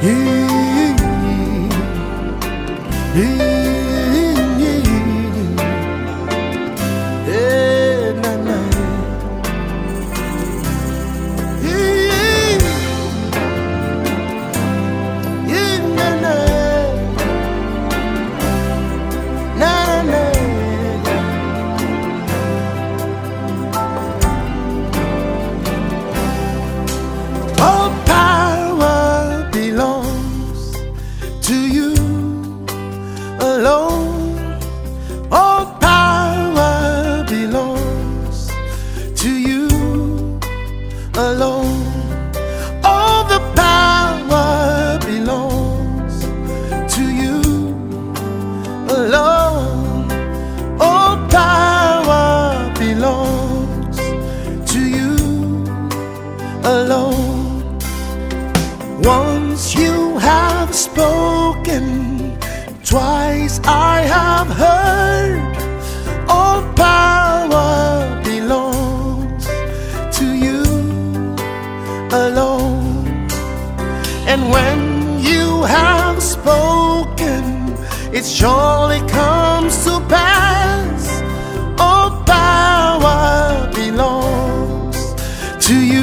All power belongs to you alone. All power belongs to you alone. All the power belongs to you alone. All power belongs to you alone. Once you have spoken, twice I have heard. All power belongs to you alone. And when you have spoken, it surely comes to pass. All power belongs to you